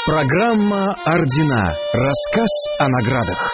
Программа «Ордена». Рассказ о наградах.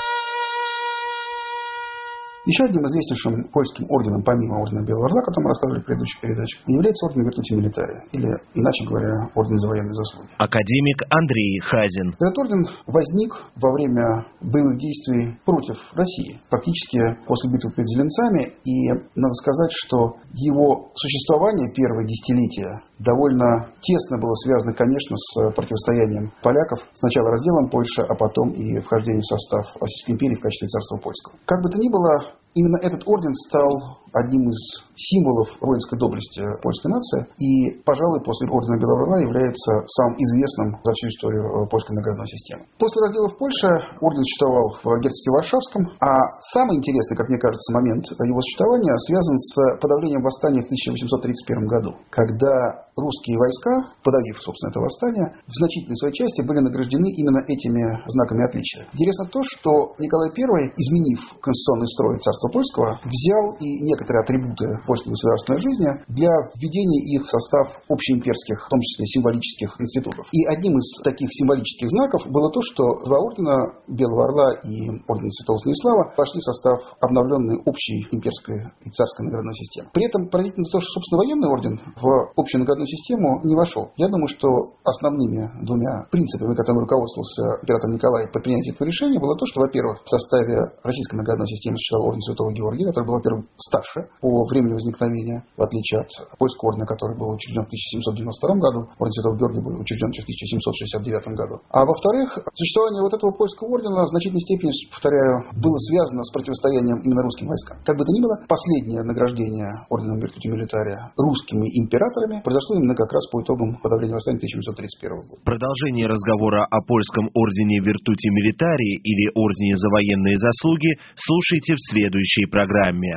Еще одним известнейшим польским орденом, помимо ордена Белого Орла, о котором мы рассказывали в предыдущих передачах, является орден Virtuti Militari, или, иначе говоря, орден за военные заслуги. Академик Андрей Хазин. Этот орден возник во время боевых действий против России, практически после битвы под Зеленцами, и надо сказать, что его существование первое десятилетие довольно тесно было связано, конечно, с противостоянием поляков, сначала разделом Польши, а потом и вхождением в состав Российской империи в качестве царства польского. Как бы то ни было, именно этот орден стал одним из символов воинской доблести польской нации и, пожалуй, после ордена Белого Орла является самым известным за всю историю польской наградной системы. После раздела в Польше орден существовал в герцогстве Варшавском, а самый интересный, как мне кажется, момент его существования связан с подавлением восстания в 1831 году, когда русские войска, подавив, собственно, это восстание, в значительной своей части были награждены именно этими знаками отличия. Интересно то, что Николай I, изменив конституционный строй царства польского, взял и некоторые атрибуты польской государственной жизни для введения их в состав общеимперских, в том числе символических институтов. И одним из таких символических знаков было то, что два ордена Белого Орла и ордена Святого Станислава вошли в состав обновленной общей имперской и царской наградной системы. При этом поразительно то, что, собственно, военный орден в общую наградную систему не вошел. Я думаю, что основными двумя принципами, которыми руководствовался император Николай при принятии этого решения, было то, что, во-первых, в составе российской наградной системы существовал орден Святого Георгия, который был, во-первых, старше по времени возникновения, в отличие от польского ордена, который был учрежден в 1792 году, орден Святого Георгия был учрежден в 1769 году. А во-вторых, существование вот этого польского ордена в значительной степени, повторяю, было связано с противостоянием именно русским войскам. Как бы то ни было, последнее награждение орденом Virtuti Militari русскими императорами произошло именно как раз по итогам подавления восстания 1731 года. Продолжение разговора о польском ордене Virtuti Militari или ордене за военные заслуги слушайте в следующей программе.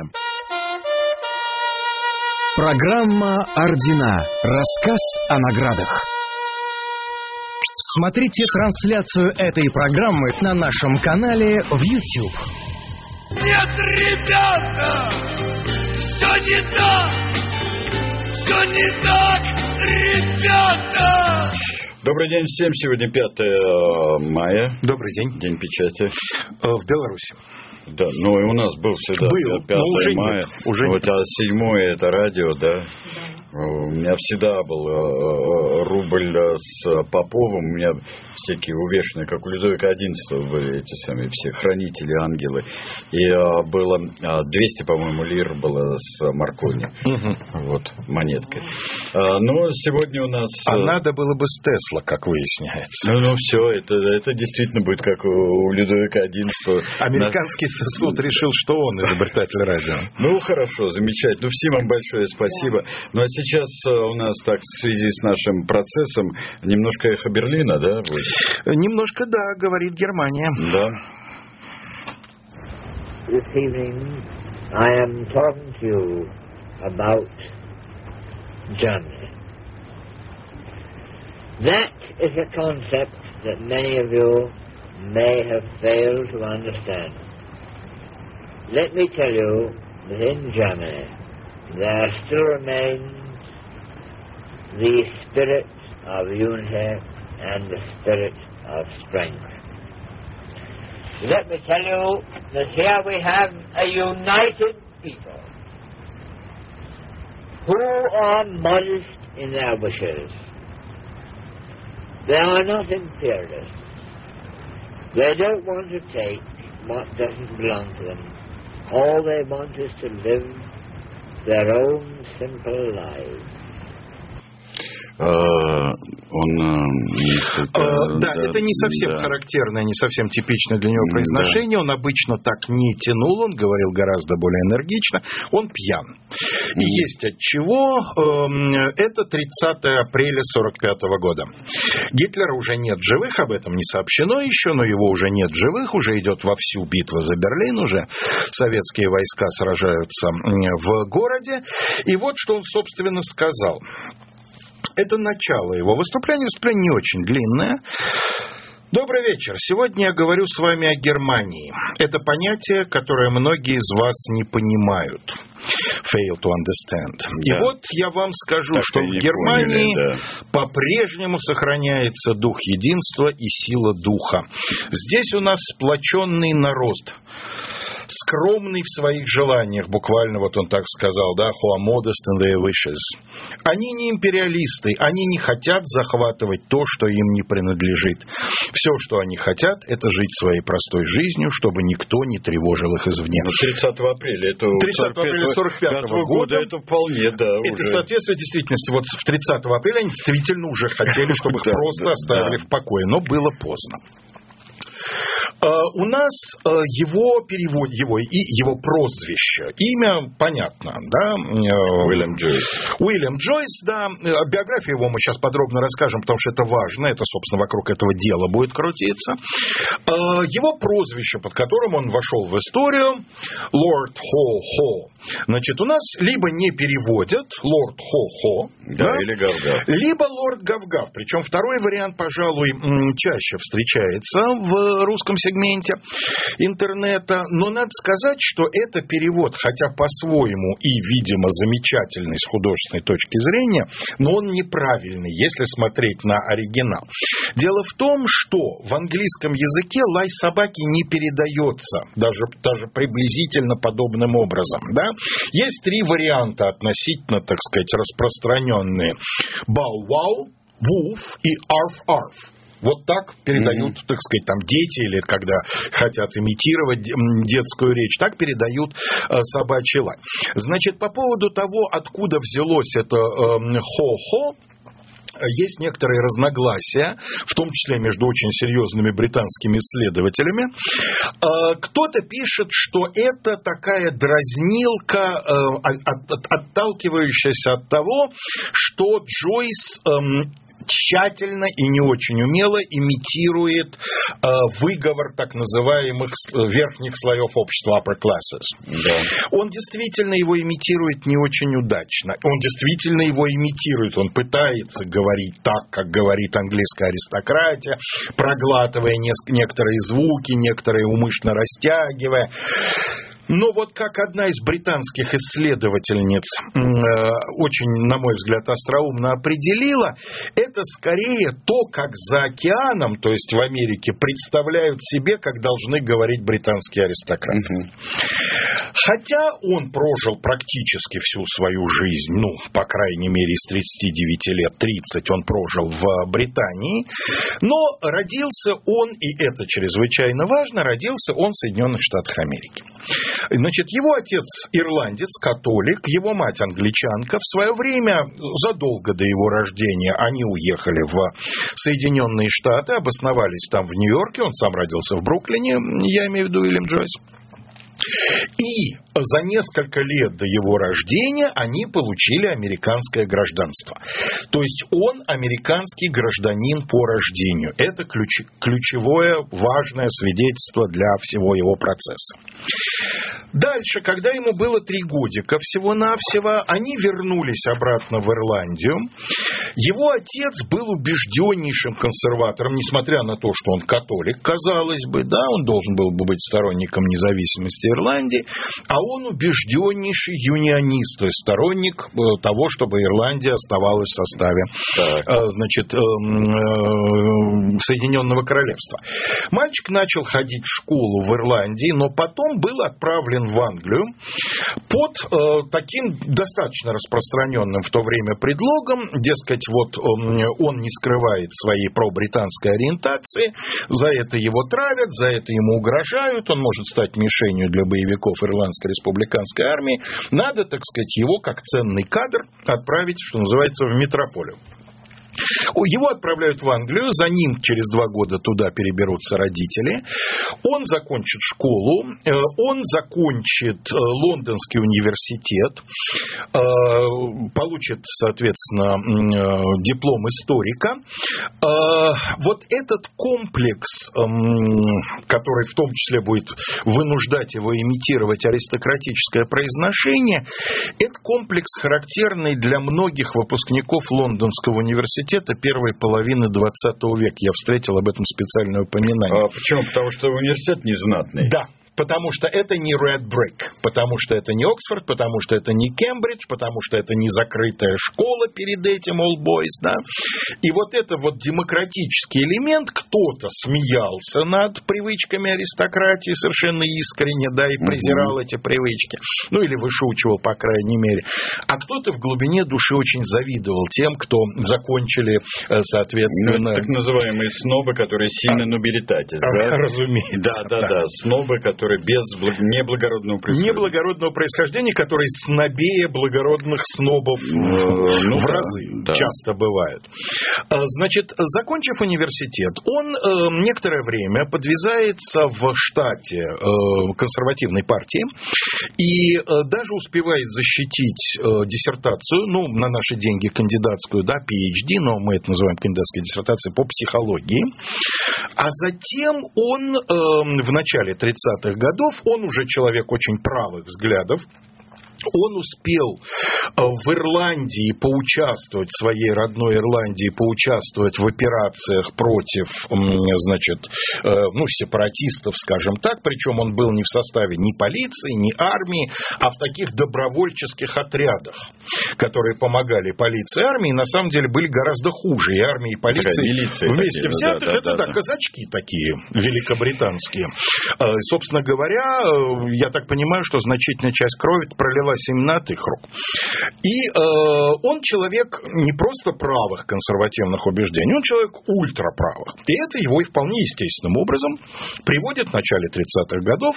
Программа «Ордена». Рассказ о наградах. Смотрите трансляцию этой программы на нашем канале в YouTube. Нет, ребята, все не так, все не так, ребята. Добрый день всем. Сегодня 5 мая. Добрый день. День печати. В Беларуси. Да, ну и у нас был всегда 5 мая. Уже вот, а 7 это радио, да? У меня всегда был рубль с Поповым, у меня всякие увешанные, как у Людовика XI были эти самые все хранители, ангелы. И было 200, по-моему, лир было с Маркони. Вот, монеткой. Но сегодня у нас... А надо было бы с Тесла, как выясняется. Ну все, это действительно будет как у Людовика XI. Американский суд решил, что он изобретатель радио. Ну, хорошо, замечательно. Ну, всем вам большое спасибо. Ну, а сейчас у нас так, в связи с нашим процессом, немножко эхо Берлина, да, будет? Немножко, да, говорит Германия. Да. This evening I am talking to you about Germany. That is a concept that many of you may have failed to understand. Let me tell you that in Germany there still remains the spirit of unity and the spirit of strength. Let me tell you that here we have a united people who are modest in their wishes. They are not imperialists. They don't want to take what doesn't belong to them. All they want is to live their own simple lives. Да, это не совсем характерное, не совсем типичное для него произношение. Он обычно так не тянул, он говорил гораздо более энергично. Он пьян. И есть от чего. Это 30 апреля 1945 года. Гитлера уже нет живых, об этом не сообщено еще, но его уже нет живых, уже идет вовсю битва за Берлин, уже советские войска сражаются в городе. И вот что он, собственно, сказал. Это начало его выступления. Выступление не очень длинное. Добрый вечер. Сегодня я говорю с вами о Германии. Это понятие, которое многие из вас не понимают. Fail to understand. Да. И вот я вам скажу, так что в Германии по-прежнему сохраняется дух единства и сила духа. Здесь у нас сплоченный народ, скромный в своих желаниях, буквально вот он так сказал, да, who are modest in their wishes. Они не империалисты, они не хотят захватывать то, что им не принадлежит. Все, что они хотят, это жить своей простой жизнью, чтобы никто не тревожил их извне. 30 апреля, это 30 апреля 45 года, это вполне, да. Это соответствует действительности. Вот 30 апреля они действительно уже хотели, чтобы их просто оставили в покое, но было поздно. У нас его перевод, его прозвище, имя понятно, да? Уильям Джойс. Уильям Джойс, да. Биографию его мы сейчас подробно расскажем, потому что это важно. Это, собственно, вокруг этого дела будет крутиться. Его прозвище, под которым он вошел в историю, Лорд Хо-Хо. Значит, у нас либо не переводят Лорд Хо-Хо, да, или Гав-Гав, либо Лорд Гав-Гав. Причем второй вариант, пожалуй, чаще встречается в русском сегменте интернета. Но надо сказать, что это перевод, хотя по-своему и, видимо, замечательный с художественной точки зрения, но он неправильный, если смотреть на оригинал. Дело в том, что в английском языке лай собаки не передается, даже приблизительно подобным образом, да? Есть три варианта относительно, так сказать, распространенные. Бау-вау, вуф и арф-арф. Вот так передают, так сказать, там дети, или когда хотят имитировать детскую речь, так передают собачий лай. Значит, по поводу того, откуда взялось это хо-хо, есть некоторые разногласия, в том числе между очень серьезными британскими исследователями. Кто-то пишет, что это такая дразнилка, отталкивающаяся от того, что Джойс тщательно и не очень умело имитирует выговор так называемых верхних слоев общества, upper classes. Да. Он действительно его имитирует не очень удачно. Он действительно его имитирует. Он пытается говорить так, как говорит английская аристократия, проглатывая некоторые звуки, некоторые умышленно растягивая. Но вот как одна из британских исследовательниц очень, на мой взгляд, остроумно определила, это скорее то, как за океаном, то есть в Америке, представляют себе, как должны говорить британские аристократы. Хотя он прожил практически всю свою жизнь, ну, по крайней мере, из 39 лет 30 он прожил в Британии, но родился он, и это чрезвычайно важно, родился он в Соединенных Штатах Америки. Значит, его отец ирландец, католик, его мать англичанка. В свое время, задолго до его рождения, они уехали в Соединенные Штаты, обосновались там в Нью-Йорке, он сам родился в Бруклине, я имею в виду Уильям Джойс. И за несколько лет до его рождения они получили американское гражданство. То есть он американский гражданин по рождению. Это ключевое, важное свидетельство для всего его процесса. Дальше, когда ему было 3 годика всего-навсего, они вернулись обратно в Ирландию. Его отец был убежденнейшим консерватором, несмотря на то, что он католик, казалось бы, да, он должен был бы быть сторонником независимости Ирландии, а он убежденнейший юнионист, то есть сторонник того, чтобы Ирландия оставалась в составе, значит, Соединенного Королевства. Мальчик начал ходить в школу в Ирландии, но потом был отправлен в Англию под таким достаточно распространенным в то время предлогом, дескать, вот он не скрывает своей пробританской ориентации, за это его травят, за это ему угрожают, он может стать мишенью для боевиков Ирландской республиканской армии. Надо, так сказать, его как ценный кадр отправить, что называется, в метрополию. Его отправляют в Англию, за ним через 2 года туда переберутся родители. Он закончит школу, он закончит Лондонский университет, получит, соответственно, диплом историка. Вот этот комплекс, который в том числе будет вынуждать его имитировать аристократическое произношение, это комплекс, характерный для многих выпускников Лондонского университета, университета первой половины 20 века. Я встретил об этом специальное упоминание. Почему? Потому что университет незнатный. Да. Потому что это не Red Brick, потому что это не Оксфорд, потому что это не Кембридж, потому что это не закрытая школа перед этим, All Boys, да. И вот это вот демократический элемент, кто-то смеялся над привычками аристократии совершенно искренне, да, и презирал эти привычки, ну или вышучивал, по крайней мере. А кто-то в глубине души очень завидовал тем, кто закончили, соответственно... так называемые снобы, которые сильно нобилитатис, да? Разумеется. Да. Снобы, которые без неблагородного происхождения. Неблагородного происхождения, которые снобее благородных снобов в разы часто бывают. Значит, закончив университет, он некоторое время подвязается в штате консервативной партии и даже успевает защитить диссертацию, ну, на наши деньги кандидатскую, да, PhD, но мы это называем кандидатской диссертацией по психологии. А затем он в начале 30-х годов, он уже человек очень правых взглядов, он успел в Ирландии поучаствовать, в своей родной Ирландии поучаствовать в операциях против, значит, сепаратистов, скажем так, причем он был не в составе ни полиции, ни армии, а в таких добровольческих отрядах, которые помогали полиции и армии, на самом деле были гораздо хуже. И армия, и полиция вместе такие, взятых, это казачки такие великобританские. И, собственно говоря, я так понимаю, что значительная часть крови пролилась именно от их рук. И он человек не просто правых консервативных убеждений, он человек ультраправых. И это его и вполне естественным образом приводит в начале 30-х годов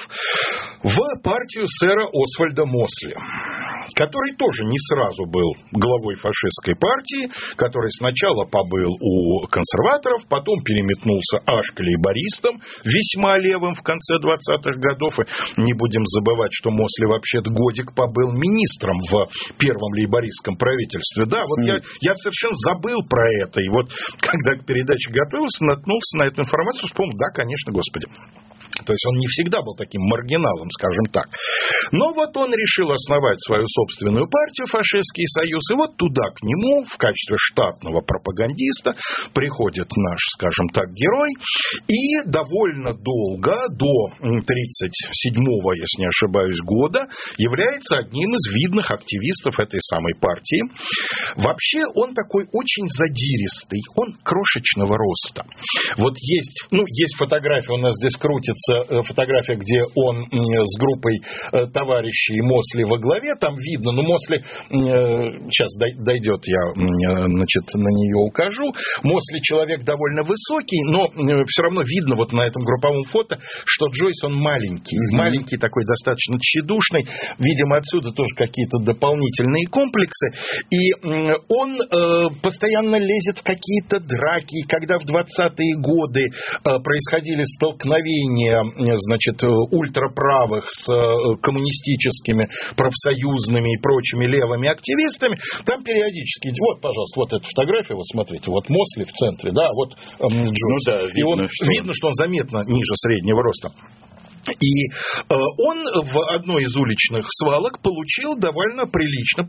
в партию сэра Освальда Мосли, который тоже не сразу был главой фашистской партии, который сначала побыл у консерваторов, потом переметнулся аж к лейбористам, весьма левым в конце 20-х годов. И не будем забывать, что Мосли вообще-то годик побыл министром в первом лейбористском правительстве. Да, вот я совершенно забыл про это. И вот, когда к передаче готовился, наткнулся на эту информацию, вспомнил, да, конечно, господи. То есть он не всегда был таким маргиналом, скажем так. Но вот он решил основать свою собственную партию, фашистский союз, и вот туда к нему в качестве штатного пропагандиста приходит наш, скажем так, герой, и довольно долго, до 1937-го, если не ошибаюсь, года, является одним из видных активистов этой самой партии. Вообще он такой очень задиристый, он крошечного роста. Вот есть фотография, у нас здесь крутится фотография, где он с группой товарищей Мосли во главе, там видно, Мосли, сейчас дойдет, я, значит, на нее укажу, Мосли человек довольно высокий, но все равно видно вот на этом групповом фото, что Джойс, он маленький, маленький такой, достаточно тщедушный, видимо, отсюда тоже какие-то дополнительные комплексы, и он постоянно лезет в какие-то драки, когда в 20-е годы происходили столкновения, значит, ультраправых с коммунистическими, профсоюзными и прочими левыми активистами, там периодически, вот, пожалуйста, вот эта фотография, вот смотрите, вот Мосли в центре, да, вот Джойс. Да, видно, что он заметно ниже среднего роста. И он в одной из уличных свалок получил довольно прилично,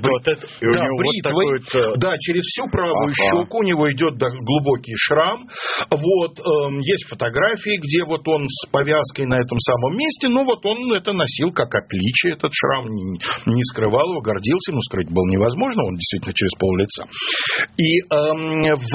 бритвой, да, через всю правую щеку у него идет глубокий шрам. Вот, есть фотографии, где вот он с повязкой на этом самом месте, но вот он это носил как отличие, этот шрам, не скрывал его, гордился, но скрыть было невозможно, он действительно через пол-лица. И в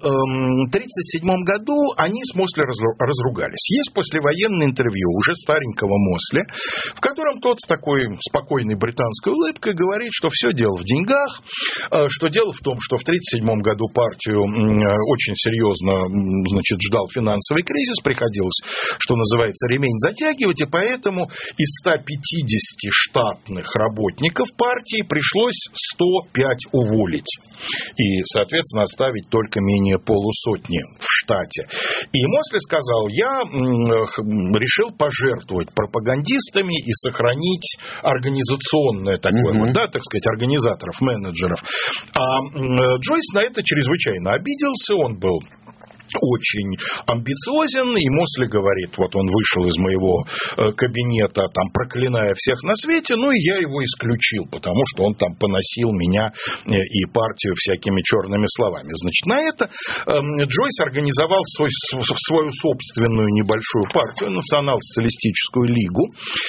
1937 году они с Мосли разругались. Есть послевоенное интервью уже старенького Мосли, в котором тот с такой спокойной британской улыбкой говорит, что все дело в деньгах, что дело в том, что в 1937 году партию очень серьезно, значит, ждал финансовый кризис, приходилось, что называется, ремень затягивать, и поэтому из 150 штатных работников партии пришлось 105 уволить. И, соответственно, оставить только менее полусотни в штате. И Мосли сказал, я решил пожертвовать пропагандистами и сохранить организационное такое, да, так сказать, организаторов, менеджеров. А Джойс на это чрезвычайно обиделся, он был очень амбициозен, и Мосли говорит, вот он вышел из моего кабинета, там, проклиная всех на свете, ну, и я его исключил, потому что он там поносил меня и партию всякими черными словами. Значит, на это Джойс организовал свою собственную небольшую партию, Национал-социалистическую лигу.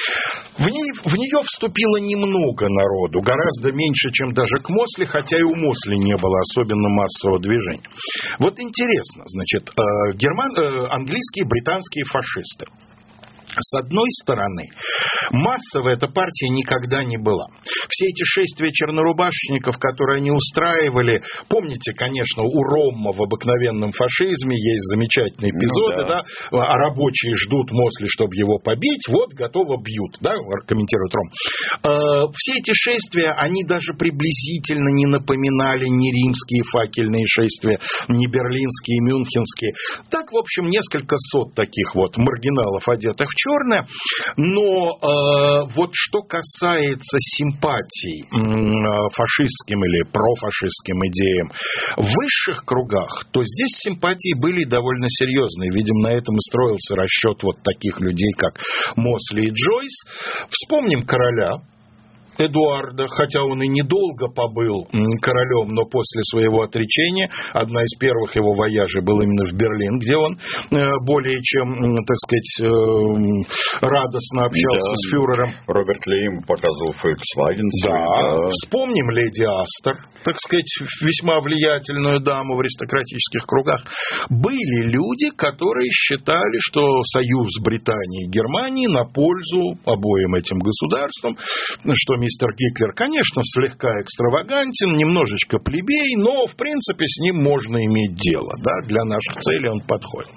В нее вступило немного народу, гораздо меньше, чем даже к Мосли, хотя и у Мосли не было особенно массового движения. Вот интересно, значит, английские и британские фашисты. С одной стороны, массовая эта партия никогда не была. Все эти шествия чернорубашечников, которые они устраивали, помните, конечно, у Ромма в обыкновенном фашизме есть замечательные эпизоды, да, а рабочие ждут Мосли, чтобы его побить, вот, готово бьют, да, комментирует Ром. Все эти шествия, они даже приблизительно не напоминали ни римские факельные шествия, ни берлинские, мюнхенские. Так, в общем, несколько сот таких вот маргиналов, одетых в черное, но вот что касается симпатий фашистским или профашистским идеям в высших кругах, то здесь симпатии были довольно серьезные. Видимо, на этом и строился расчет вот таких людей, как Мосли и Джойс. Вспомним короля Эдуарда, хотя он и недолго побыл королем, но после своего отречения одна из первых его вояжей была именно в Берлин, где он более чем, так сказать, радостно общался с фюрером. Роберт Ли ему показывал Volkswagen. Да. Вспомним леди Астер, так сказать, весьма влиятельную даму в аристократических кругах. Были люди, которые считали, что союз Британии и Германии на пользу обоим этим государствам, что мистер Гитлер, конечно, слегка экстравагантен, немножечко плебей, но, в принципе, с ним можно иметь дело. Да? Для наших целей он подходит.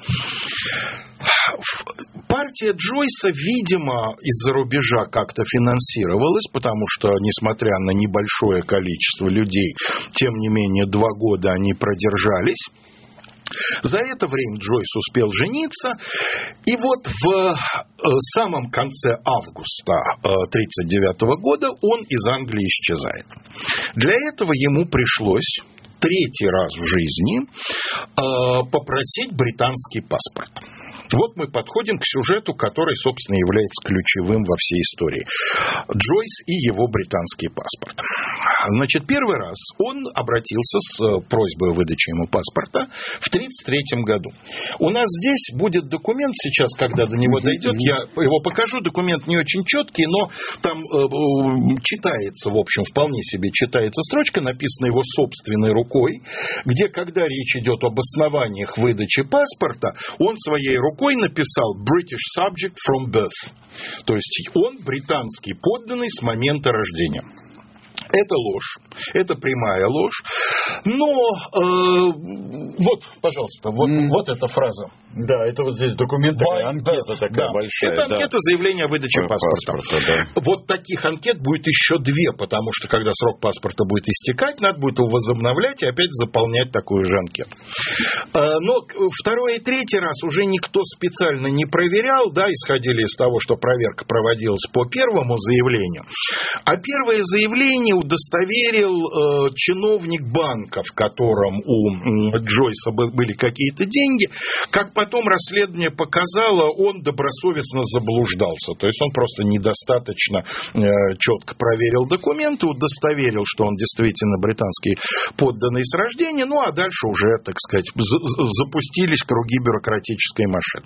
Партия Джойса, видимо, из-за рубежа как-то финансировалась, потому что, несмотря на небольшое количество людей, тем не менее, 2 года они продержались. За это время Джойс успел жениться, и вот в самом конце августа 1939 года он из Англии исчезает. Для этого ему пришлось 3-й раз в жизни попросить британский паспорт. Вот мы подходим к сюжету, который, собственно, является ключевым во всей истории. Джойс и его британский паспорт. Значит, первый раз он обратился с просьбой о выдаче ему паспорта в 1933 году. У нас здесь будет документ сейчас, когда до него дойдет, я его покажу, документ не очень четкий, но там читается, в общем, вполне себе читается строчка, написана его собственной рукой, где, когда речь идет об основаниях выдачи паспорта, он своей рукой написал British subject from birth. То есть он британский подданный с момента рождения. Это ложь, это прямая ложь. Но вот, пожалуйста, вот эта фраза. Да, это вот здесь документ, анкета такая большая. Это анкета заявления о выдаче паспорта. Да. Вот таких анкет будет еще 2, потому что когда срок паспорта будет истекать, надо будет его возобновлять и опять заполнять такую же анкету. Но 2-й и 3-й раз уже никто специально не проверял, да, исходили из того, что проверка проводилась по первому заявлению. А первое заявление удостоверил чиновник банка, в котором у Джойса были какие-то деньги. Как потом расследование показало, он добросовестно заблуждался. То есть он просто недостаточно четко проверил документы, удостоверил, что он действительно британский подданный с рождения, ну а дальше уже, так сказать, запустились круги бюрократической машины.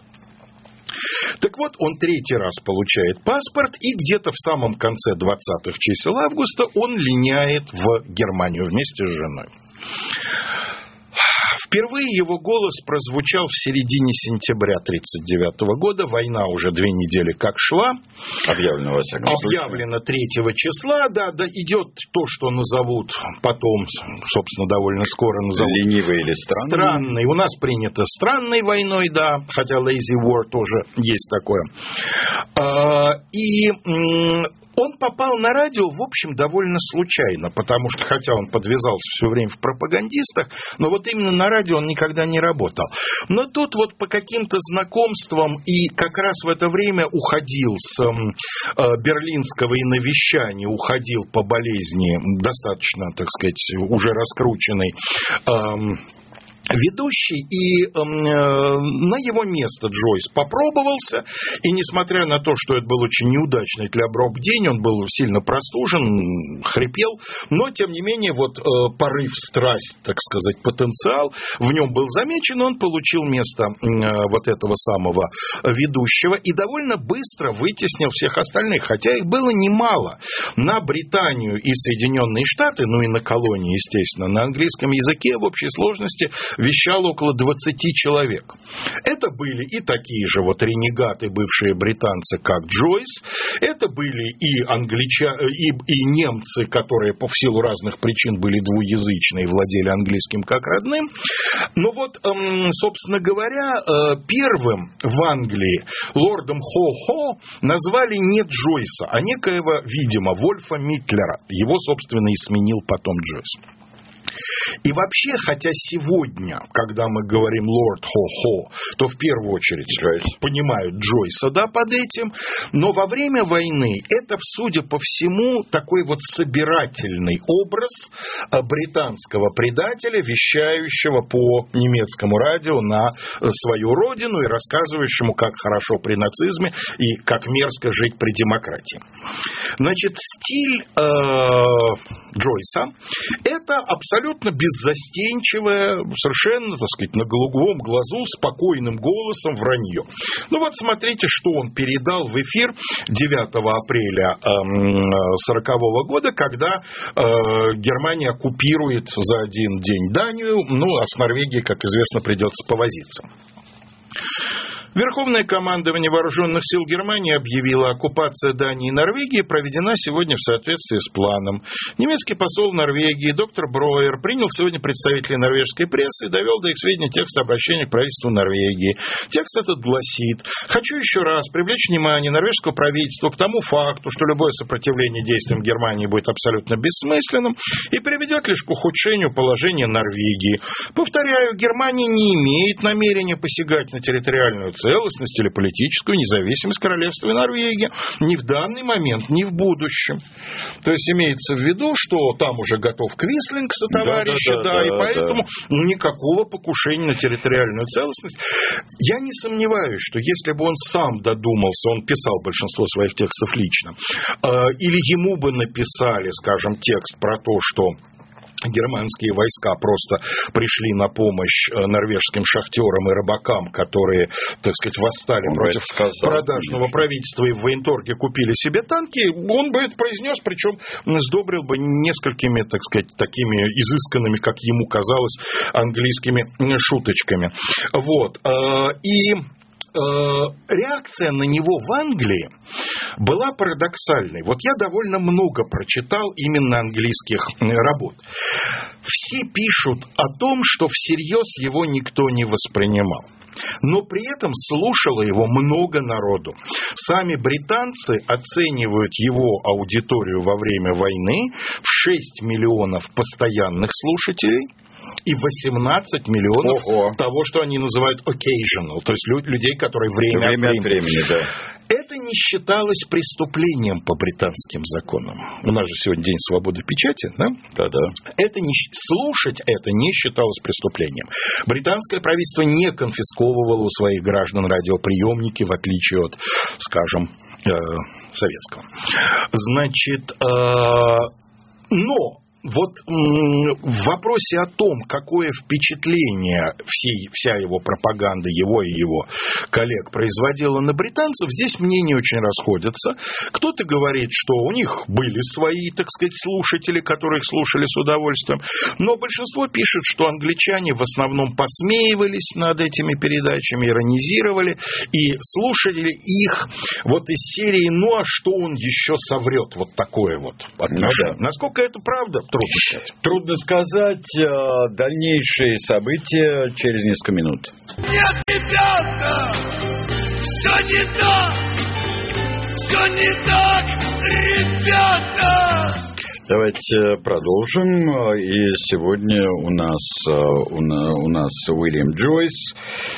Так вот, он 3-й раз получает паспорт, и где-то в самом конце 20-х чисел августа он линяет в Германию вместе с женой. Впервые его голос прозвучал в середине сентября 1939 года. Война уже 2 недели как шла. Объявлено, во всяком случае. Объявлено 3 числа. Да, идет то, что назовут потом, собственно, довольно скоро назовут. Ленивый или странный? Странный. У нас принято странной войной, да. Хотя lazy war тоже есть такое. Он попал на радио, в общем, довольно случайно, потому что, хотя он подвязался все время в пропагандистах, но вот именно на радио он никогда не работал. Но тут вот по каким-то знакомствам и как раз в это время уходил с берлинского иновещания, уходил по болезни, достаточно, так сказать, уже раскрученный, ведущий, и на его место Джойс попробовался, и несмотря на то, что это был очень неудачный для Брок день, он был сильно простужен, хрипел, но, тем не менее, вот порыв, страсть, так сказать, потенциал в нем был замечен, он получил место вот этого самого ведущего и довольно быстро вытеснил всех остальных, хотя их было немало. На Британию и Соединенные Штаты, ну и на колонии, естественно, на английском языке в общей сложности вещало около 20 человек. Это были и такие же вот ренегаты, бывшие британцы, как Джойс, это были и англичане, и немцы, которые по силу разных причин были двуязычны и владели английским как родным. Но вот, собственно говоря, первым в Англии лордом Хо-Хо назвали не Джойса, а некоего, видимо, Вольфа Митлера. Его, собственно, и сменил потом Джойс. И вообще, хотя сегодня, когда мы говорим «Лорд Хо-Хо», то в первую очередь понимают Джойса, да, под этим, но во время войны это, судя по всему, такой вот собирательный образ британского предателя, вещающего по немецкому радио на свою родину и рассказывающему, как хорошо при нацизме и как мерзко жить при демократии. Значит, стиль Джойса – это абсолютно беззастенчивое, совершенно, так сказать, на голубом глазу, спокойным голосом вранье. Ну вот смотрите, что он передал в эфир 9 апреля 1940 года, когда Германия оккупирует за один день Данию, ну а с Норвегией, как известно, придется повозиться. Верховное командование Вооруженных сил Германии объявило, оккупация Дании и Норвегии проведена сегодня в соответствии с планом. Немецкий посол в Норвегии доктор Броер принял сегодня представителей норвежской прессы и довел до их сведения текст обращения к правительству Норвегии. Текст этот гласит: «Хочу еще раз привлечь внимание норвежского правительства к тому факту, что любое сопротивление действиям Германии будет абсолютно бессмысленным и приведет лишь к ухудшению положения Норвегии. Повторяю, Германия не имеет намерения посягать на территориальную целостность или политическую независимость королевства Норвегии ни в данный момент, ни в будущем». То есть имеется в виду, что там уже готов Квислинг сотоварища, и поэтому никакого покушения на территориальную целостность. Я не сомневаюсь, что если бы он сам додумался, он писал большинство своих текстов лично, или ему бы написали, скажем, текст про то, что германские войска просто пришли на помощь норвежским шахтерам и рыбакам, которые, так сказать, восстали против продажного правительства и в военторге купили себе танки, он бы это произнес, причем сдобрил бы несколькими, так сказать, такими изысканными, как ему казалось, английскими шуточками. Вот. И реакция на него в Англии была парадоксальной. Вот я довольно много прочитал именно английских работ. Все пишут о том, что всерьез его никто не воспринимал. Но при этом слушало его много народу. Сами британцы оценивают его аудиторию во время войны в 6 миллионов постоянных слушателей и 18 миллионов того, что они называют occasional, то есть людей, которые время от времени. Да. Это не считалось преступлением по британским законам. У нас же сегодня День свободы печати, да? Да-да. Слушать это не считалось преступлением. Британское правительство не конфисковывало у своих граждан радиоприемники, в отличие от, скажем, советского. Значит, но вот в вопросе о том, какое впечатление вся его пропаганда, его и его коллег производила на британцев, здесь мнения очень расходятся. Кто-то говорит, что у них были свои, так сказать, слушатели, которые их слушали с удовольствием, но большинство пишет, что англичане в основном посмеивались над этими передачами, иронизировали и слушали их вот из серии «Ну а что он еще соврет?» Вот такое вот отношение. Насколько это правда? Трудно сказать. Трудно сказать. Дальнейшие события через несколько минут. Нет, ребята, все не так, ребята. Давайте продолжим. И сегодня у нас Уильям Джойс,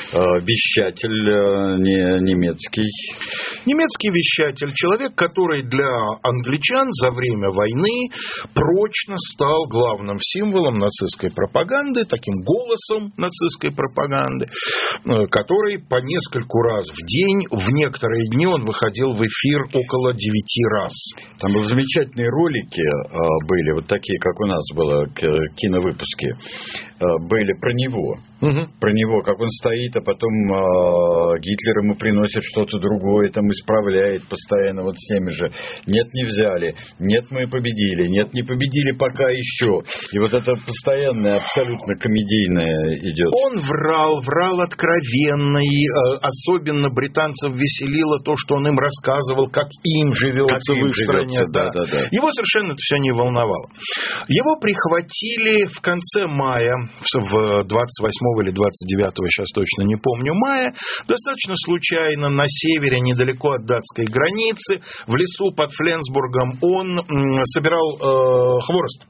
вещатель немецкий. Немецкий вещатель, человек, который для англичан за время войны прочно стал главным символом нацистской пропаганды, таким голосом нацистской пропаганды, который по нескольку раз в день, в некоторые дни он выходил в эфир около 9 раз. Там были замечательные ролики, были вот такие, как у нас было, киновыпуски, были про него. Про него, как он стоит, а потом Гитлер ему приносит что-то другое, там исправляет постоянно вот с теми же. Нет, не взяли. Нет, мы победили. Нет, не победили пока еще. И вот это постоянное, абсолютно комедийное идет. Он врал откровенно, и особенно британцев веселило то, что он им рассказывал, как им живется в их стране. Да. Его совершенно это все не волновало. Его прихватили в конце мая, в 28 или 29, сейчас точно не помню, мая, достаточно случайно на севере, недалеко от датской границы, в лесу под Фленсбургом, он собирал хворост.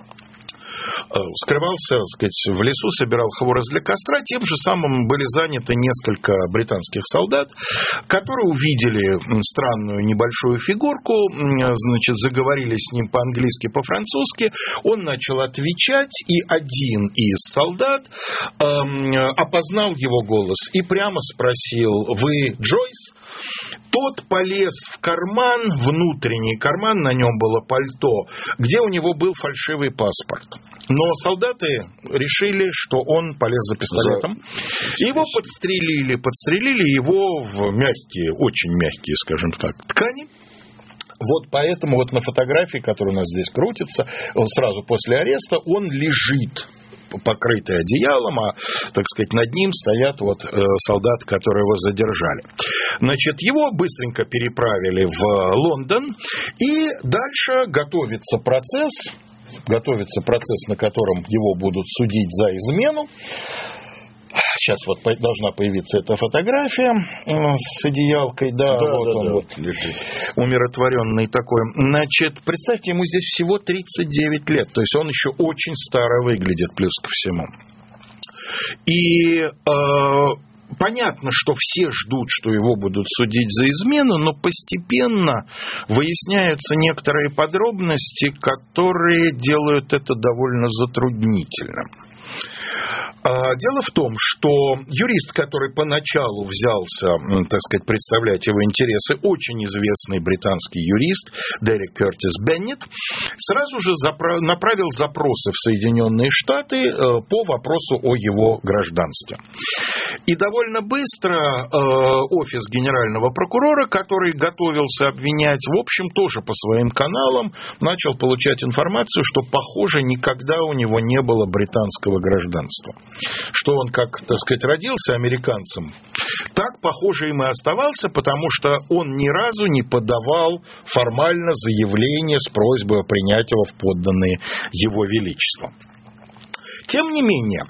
Скрывался, так сказать, в лесу, собирал хворост для костра. Тем же самым были заняты несколько британских солдат, которые увидели странную небольшую фигурку, значит, заговорили с ним по-английски, по-французски. Он начал отвечать, и один из солдат опознал его голос и прямо спросил: «Вы Джойс?» Тот полез в карман, внутренний карман, на нем было пальто, где у него был фальшивый паспорт. Но солдаты решили, что он полез за пистолетом. Его подстрелили его в мягкие, очень мягкие, скажем так, ткани. Вот поэтому вот на фотографии, которая у нас здесь крутится, сразу после ареста, он лежит, покрытый одеялом, а, так сказать, над ним стоят вот солдаты, которые его задержали. Значит, его быстренько переправили в Лондон, и дальше готовится процесс, на котором его будут судить за измену. Сейчас вот должна появиться эта фотография с одеялкой, вот лежит, умиротворенный такой. Значит, представьте, ему здесь всего 39 лет, то есть он еще очень старо выглядит, плюс ко всему. И понятно, что все ждут, что его будут судить за измену, но постепенно выясняются некоторые подробности, которые делают это довольно затруднительным. Дело в том, что юрист, который поначалу взялся, так сказать, представлять его интересы, очень известный британский юрист Дерек Кертис Беннет, сразу же направил запросы в Соединенные Штаты по вопросу о его гражданстве. И довольно быстро офис генерального прокурора, который готовился обвинять, в общем, тоже по своим каналам начал получать информацию, что, похоже, никогда у него не было британского гражданства. Что он, как, так сказать, родился американцем, так, похоже, им и оставался, потому что он ни разу не подавал формально заявление с просьбой о принятии его в подданные его величеству. Тем не менее,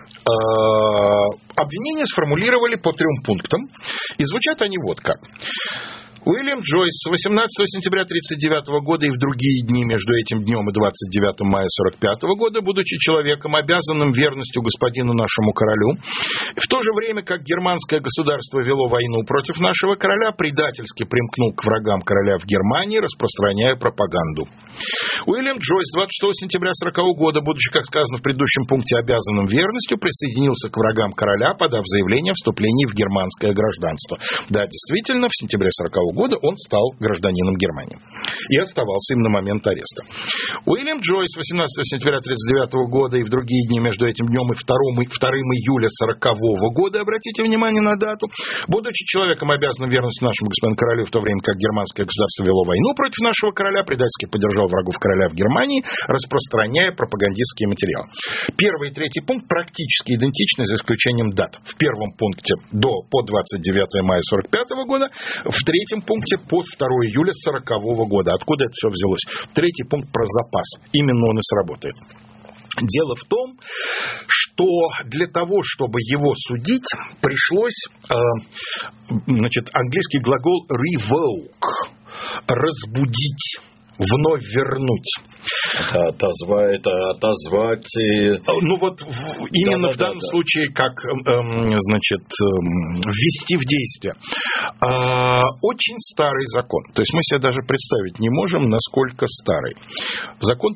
обвинения сформулировали по 3 пунктам, и звучат они вот как. Уильям Джойс с 18 сентября 1939 года и в другие дни между этим днем и 29 мая 1945 года, будучи человеком, обязанным верностью господину нашему королю, в то же время, как германское государство вело войну против нашего короля, предательски примкнул к врагам короля в Германии, распространяя пропаганду. Уильям Джойс 26 сентября 1940 года, будучи, как сказано в предыдущем пункте, обязанным верностью, присоединился к врагам короля, подав заявление о вступлении в германское гражданство. Да, действительно, в сентябре 1940 года он стал гражданином Германии и оставался им на момент ареста. Уильям Джойс 18 сентября 1939 года и в другие дни между этим днем и 2 июля 1940 года, обратите внимание на дату, будучи человеком, обязанным верностью нашему господину королю, в то время как германское государство вело войну против нашего короля, предательски поддержал врагов короля в Германии, распространяя пропагандистские материалы. 1 и 3 пункт практически идентичны, за исключением дат. В 1 пункте по 29 мая 1945 года, в 3 пункте по 2 июля 1940 года. Откуда это все взялось? 3 пункт про запас. Именно он и сработает. Дело в том, что для того, чтобы его судить, пришлось, английский глагол revoke, разбудить. вновь вернуть. Отозвать. Ну вот именно в данном случае, как, значит, ввести в действие. Очень старый закон. То есть мы себе даже представить не можем, насколько старый. Закон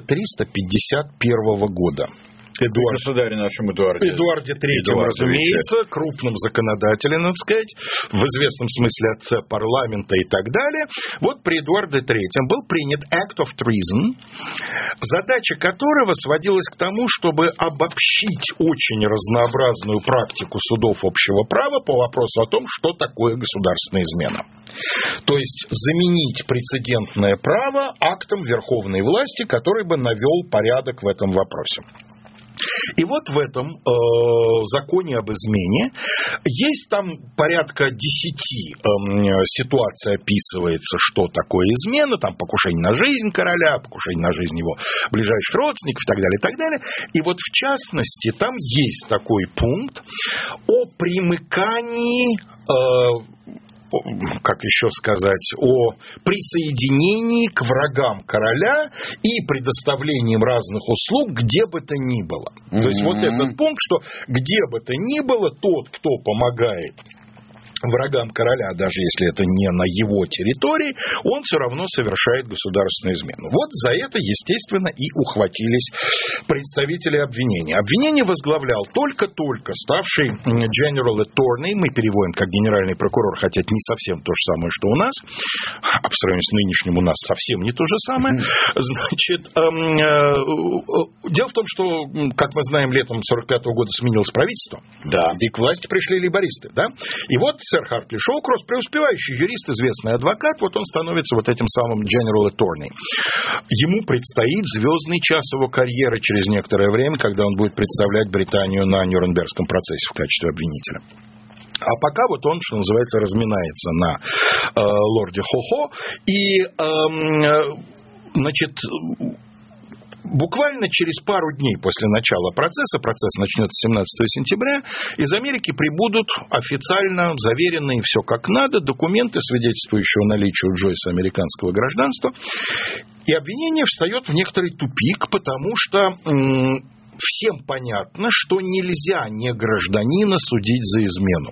1351 года. Государе нашем Эдуарде III, разумеется, крупном законодателе, надо сказать, в известном смысле отце парламента и так далее. Вот при Эдуарде III был принят Act of Treason, задача которого сводилась к тому, чтобы обобщить очень разнообразную практику судов общего права по вопросу о том, что такое государственная измена. То есть заменить прецедентное право актом верховной власти, который бы навел порядок в этом вопросе. И вот в этом законе об измене есть там порядка 10 ситуаций описывается, что такое измена, там покушение на жизнь короля, покушение на жизнь его ближайших родственников и так далее, и так далее. И вот в частности там есть такой пункт о примыкании, как еще сказать, о присоединении к врагам короля и предоставлением разных услуг где бы то ни было. То есть вот этот пункт, что где бы то ни было, тот, кто помогает врагам короля, даже если это не на его территории, он все равно совершает государственную измену. Вот за это, естественно, и ухватились представители обвинения. Обвинение возглавлял только-только ставший General Attorney, мы переводим как генеральный прокурор, хотя это не совсем то же самое, что у нас, а по сравнению с нынешним у нас совсем не то же самое. Значит, дело в том, что, как мы знаем, летом 1945 года сменилось правительство, да, и к власти пришли лейбористы, да, и вот сэр Хартли Шоукросс, преуспевающий юрист, известный адвокат, вот он становится вот этим самым General Attorney. Ему предстоит звездный час его карьеры через некоторое время, когда он будет представлять Британию на Нюрнбергском процессе в качестве обвинителя. А пока вот он, что называется, разминается на лорде Хо-Хо. И, значит, буквально через пару дней после начала процесса, процесс начнется 17 сентября, из Америки прибудут официально заверенные, все как надо, документы, свидетельствующие о наличии у Джойса американского гражданства. И обвинение встает в некоторый тупик, потому что всем понятно, что нельзя не гражданина судить за измену.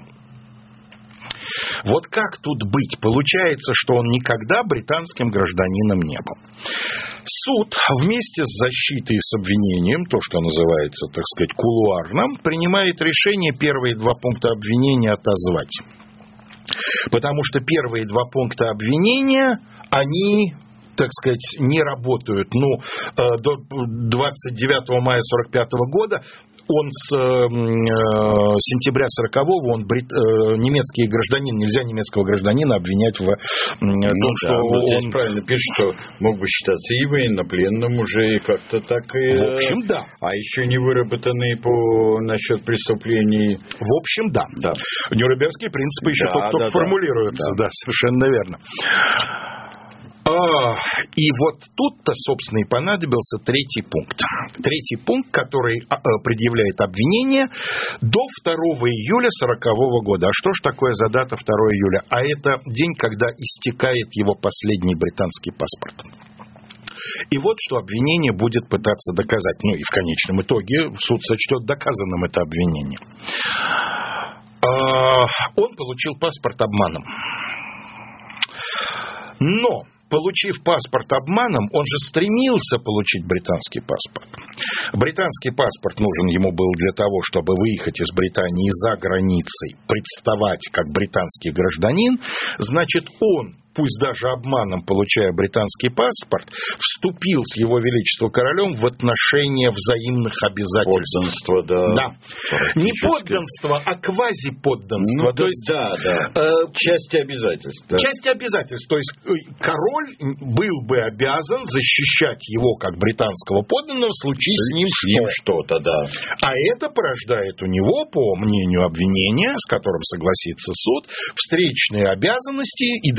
Вот как тут быть? Получается, что он никогда британским гражданином не был. Суд вместе с защитой и с обвинением, то, что называется, так сказать, кулуарным, принимает решение первые два пункта обвинения отозвать. Потому что первые два пункта обвинения, они, так сказать, не работают. Ну, до 29 мая 1945 года он с сентября 40-го, он немецкий гражданин, нельзя немецкого гражданина обвинять в том, что он... Здесь правильно пишет, что мог бы считаться и военнопленным уже, и как-то так и... В общем, да. А еще не выработанные насчет преступлений... В общем, да. Нюрнбергские принципы еще только формулируются. Да, совершенно верно. И вот тут-то, собственно, и понадобился третий пункт. Третий пункт, который предъявляет обвинение до 2 июля 1940 года. А что ж такое за дата 2 июля? А это день, когда истекает его последний британский паспорт. И вот что обвинение будет пытаться доказать. Ну и в конечном итоге суд сочтет доказанным это обвинение. Он получил паспорт обманом. Но, получив паспорт обманом, он же стремился получить британский паспорт. Британский паспорт нужен ему был для того, чтобы выехать из Британии за границей, представать как британский гражданин. Значит, он, пусть даже обманом получая британский паспорт, вступил с его величеством королем в отношения взаимных обязательств. Подданство, да. Не подданство, а квазиподданство. Ну, то есть, части обязательств. Да. Части обязательств. То есть, король был бы обязан защищать его как британского подданного в случае с ним что-то. Да. А это порождает у него, по мнению обвинения, с которым согласится суд, встречные обязанности, идентичные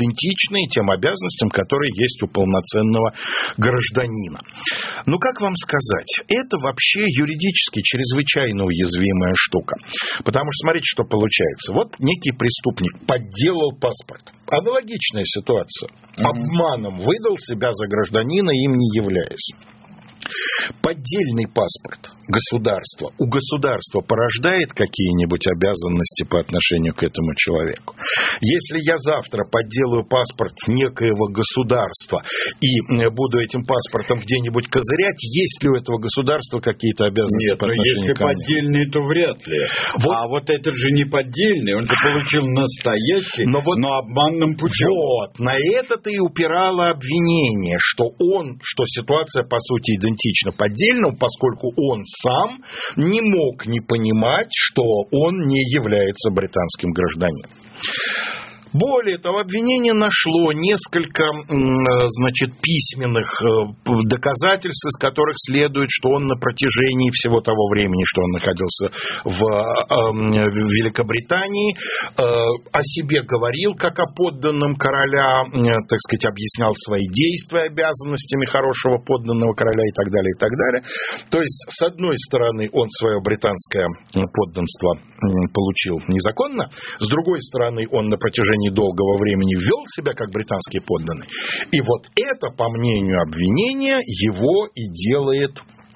аналогичные тем обязанностям, которые есть у полноценного гражданина. Ну, как вам сказать, это вообще юридически чрезвычайно уязвимая штука. Потому что смотрите, что получается. Вот некий преступник подделал паспорт. Аналогичная ситуация. Обманом выдал себя за гражданина, им не являясь. Поддельный паспорт государства у государства порождает какие-нибудь обязанности по отношению к этому человеку. Если я завтра подделаю паспорт некоего государства и буду этим паспортом где-нибудь козырять, есть ли у этого государства какие-то обязанности по отношению ко мне? Если поддельный, то вряд ли. Вот. А вот этот же не поддельный, он же получил настоящий, но обманным путем. Вот, на это-то и упирало обвинение, что ситуация по сути идентична поддельному, поскольку он сам не мог не понимать, что он не является британским гражданином. Более того, обвинение нашло несколько, письменных доказательств, из которых следует, что он на протяжении всего того времени, что он находился в Великобритании, о себе говорил как о подданном короля, объяснял свои действия обязанностями хорошего подданного короля и так далее, и так далее. То есть, с одной стороны, он свое британское подданство получил незаконно, с другой стороны, он на протяжении долгого времени вел себя как британский подданный. И вот это, по мнению обвинения, его и делает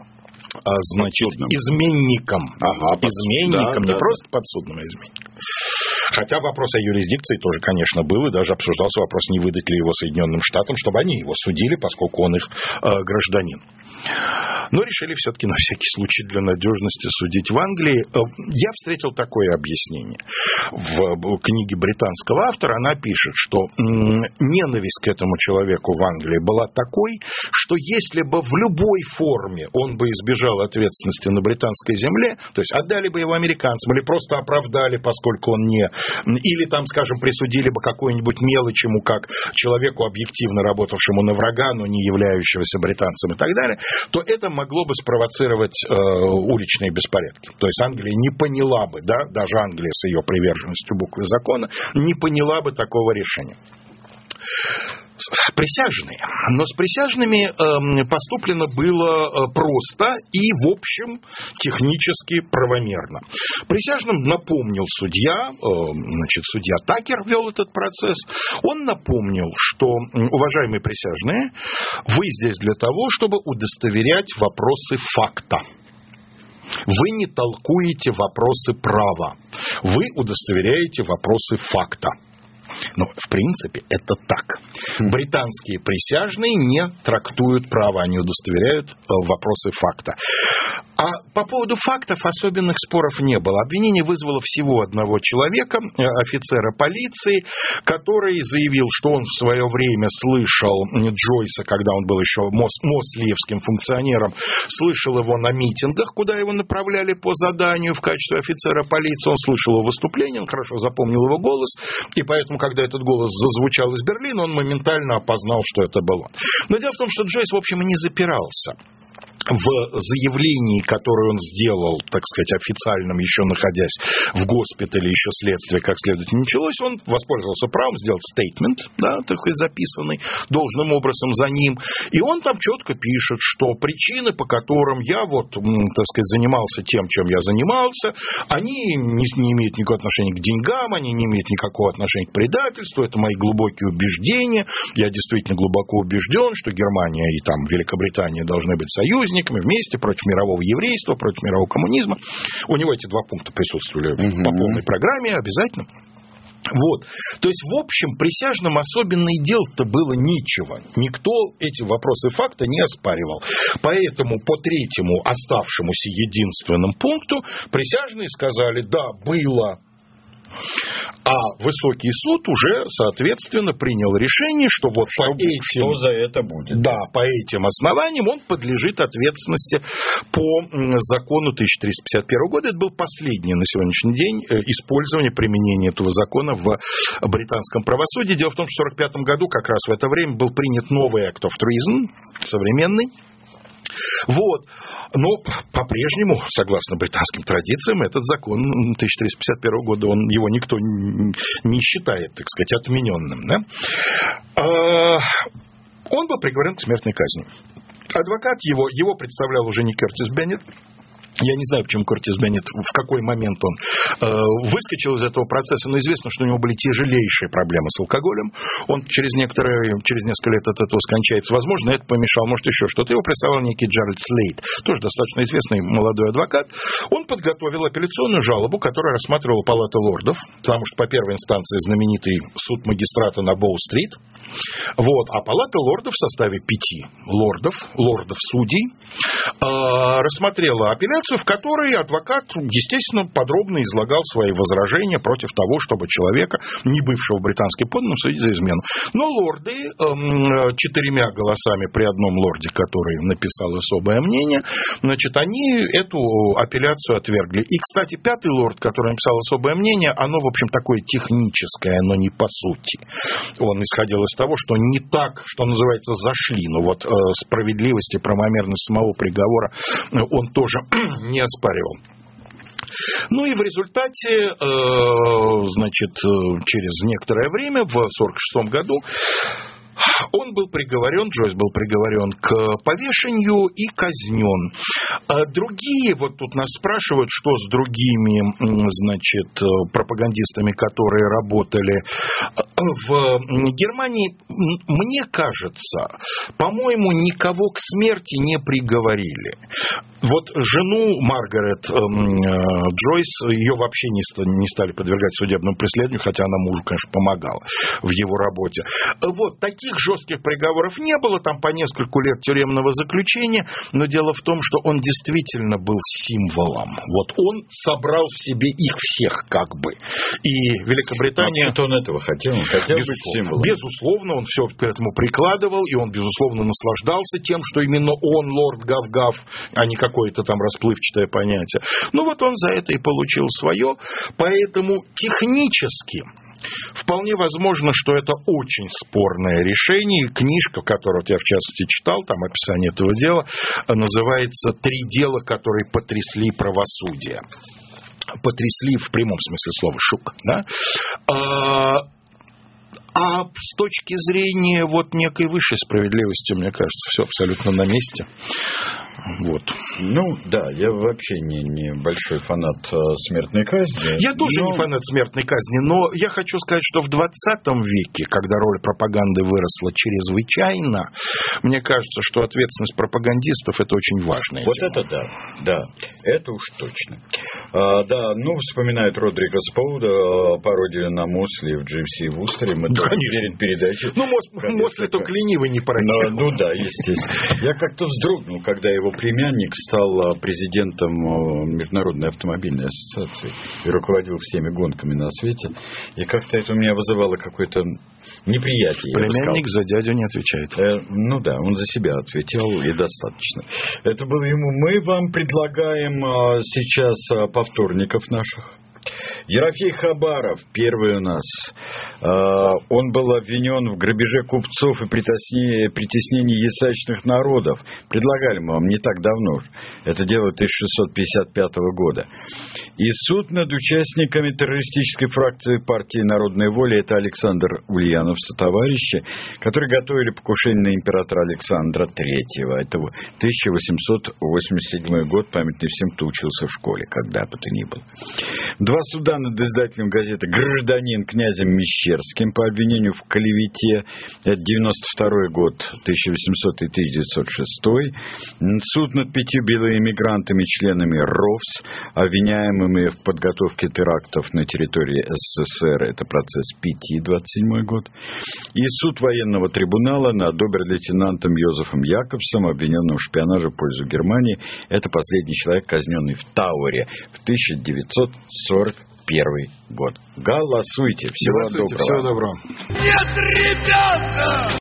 изменником. Изменником, не просто подсудным, а изменником. Хотя вопрос о юрисдикции тоже, конечно, был, и даже обсуждался вопрос, не выдать ли его Соединенным Штатам, чтобы они его судили, поскольку он их гражданин. Но решили все-таки на всякий случай для надежности судить в Англии. Я встретил такое объяснение. В книге британского автора она пишет, что ненависть к этому человеку в Англии была такой, что если бы в любой форме он бы избежал ответственности на британской земле, то есть отдали бы его американцам или просто оправдали, поскольку он не... Или там, скажем, присудили бы какой-нибудь мелочь ему, как человеку, объективно работавшему на врага, но не являющегося британцем и так далее, то это могло бы спровоцировать уличные беспорядки. То есть Англия не поняла бы, даже Англия с ее приверженностью буквы закона, не поняла бы такого решения. Присяжные. Но с присяжными поступлено было просто и, в общем, технически правомерно. Присяжным напомнил судья, судья Такер вел этот процесс, он напомнил, что, уважаемые присяжные, вы здесь для того, чтобы удостоверять вопросы факта. Вы не толкуете вопросы права, вы удостоверяете вопросы факта. Но, в принципе, это так. Британские присяжные не трактуют право, они удостоверяют вопросы факта. А по поводу фактов особенных споров не было. Обвинение вызвало всего одного человека, офицера полиции, который заявил, что он в свое время слышал Джойса, когда он был еще мослиевским функционером, слышал его на митингах, куда его направляли по заданию в качестве офицера полиции. Он слышал его выступление, он хорошо запомнил его голос, и поэтому, когда этот голос зазвучал из Берлина, он моментально опознал, что это был он. Но дело в том, что Джойс, в общем, и не запирался в заявлении, которое он сделал, так сказать, официальным, еще находясь в госпитале, еще следствие как следует не началось, он воспользовался правом сделать стейтмент, так сказать, записанный должным образом за ним, и он там четко пишет, что причины, по которым я занимался тем, чем я занимался, они не имеют никакого отношения к деньгам, они не имеют никакого отношения к предательству, это мои глубокие убеждения, я действительно глубоко убежден, что Германия и там Великобритания должны быть союзниками, вместе против мирового еврейства, против мирового коммунизма. У него эти два пункта присутствовали по полной программе обязательно. Вот. То есть, в общем, присяжным особенно и делать-то было нечего. Никто эти вопросы факта не оспаривал. Поэтому по третьему оставшемуся единственному пункту присяжные сказали, да, было. А высокий суд уже, соответственно, принял решение, что вот по этим, что за это будет. Да, по этим основаниям он подлежит ответственности по закону 1351 года. Это был последний на сегодняшний день использование, применение этого закона в британском правосудии. Дело в том, что в 1945 году, как раз в это время, был принят новый Act of Treason, современный, Вот. Но по-прежнему, согласно британским традициям, этот закон 1351 года, его никто не считает, так сказать, отмененным. Да? Он был приговорен к смертной казни. Адвокат его представлял уже не Кертис Беннет. Я не знаю, почему Кертис Беннет, в какой момент он выскочил из этого процесса, но известно, что у него были тяжелейшие проблемы с алкоголем. Он через несколько лет от этого скончается. Возможно, это помешало, может, еще что-то. Его представлял некий Джеральд Слейд, тоже достаточно известный молодой адвокат. Он подготовил апелляционную жалобу, которую рассматривала Палата лордов, потому что по первой инстанции знаменитый суд магистрата на Боу-стрит. Вот. А Палата лордов в составе 5 лордов-судей, рассмотрела апелляцию, в которой адвокат, естественно, подробно излагал свои возражения против того, чтобы человека, не бывшего в британской подданном, судить за измену. Но лорды 4 голосами при одном лорде, который написал особое мнение, значит, они эту апелляцию отвергли. И, кстати, 5-й лорд, который написал особое мнение, оно, в общем, такое техническое, оно не по сути. Он исходил из того, что не так, что называется, зашли. Но вот справедливость и правомерность самого приговора он тоже не оспаривал. Ну и в результате, значит, через некоторое время, в 1946 году, Джойс был приговорен к повешению и казнен. Другие, вот тут нас спрашивают, что с другими, значит, пропагандистами, которые работали в Германии. Мне кажется, по-моему, никого к смерти не приговорили. Вот жену Маргарет Джойс, ее вообще не стали подвергать судебному преследованию, хотя она мужу, конечно, помогала в его работе. Вот, таких жестких приговоров не было, там по нескольку лет тюремного заключения, но дело в том, что он действительно был символом. Вот он собрал в себе их всех, как бы. И Великобритания... А он этого хотел? Он хотел быть символом? Безусловно, он все к этому прикладывал, и он, безусловно, наслаждался тем, что именно он лорд Гав-Гав, а не какое-то там расплывчатое понятие. Ну вот он за это и получил свое, поэтому технически вполне возможно, что это очень спорное решение. Книжка, которую я, в частности, читал, там описание этого дела, называется «3 дела, которые потрясли правосудие». Потрясли в прямом смысле слова «шук». Да? А с точки зрения вот некой высшей справедливости, мне кажется, все абсолютно на месте. Вот. Ну, да, я вообще не большой фанат смертной казни. Я тоже не фанат смертной казни, но я хочу сказать, что в 20 веке, когда роль пропаганды выросла чрезвычайно, мне кажется, что ответственность пропагандистов – это очень важная вот тема. Это да, это уж точно. Вспоминают Родрика Споуда, пародию на Мосли в Дживсе и Вустере. Мы тоже перед передачей. Мосли только ленивый не пародировал. Естественно. Я как-то вздрогнул, когда его племянник стал президентом Международной автомобильной ассоциации и руководил всеми гонками на свете. И как-то это у меня вызывало какое-то неприятие. Племянник за дядю не отвечает. Он за себя ответил, и достаточно. Это было ему. Мы вам предлагаем сейчас повторников наших. Ерофей Хабаров, первый у нас. Он был обвинен в грабеже купцов и притеснении ясачных народов. Предлагали мы вам не так давно. Это дело 1655 года. И суд над участниками террористической фракции партии «Народная воля» — это Александр Ульянов сотоварищи, которые готовили покушение на императора Александра III. Это 1887 год, памятный всем, кто учился в школе, когда бы то ни было. 2 суда над издателем газеты «Гражданин» князем Мещерским по обвинению в клевете. Это 92 год, 1800 и 1906. Суд над 5 белоэмигрантами, членами РОВС, обвиняемыми в подготовке терактов на территории СССР. Это процесс Пяти, 27 год. И суд военного трибунала над обер-лейтенантом Йозефом Якобсом, обвиненным в шпионаже в пользу Германии. Это последний человек, казненный в Тауэре в 1941 год. Голосуйте. Всего доброго. Всего доброго. Нет, ребята!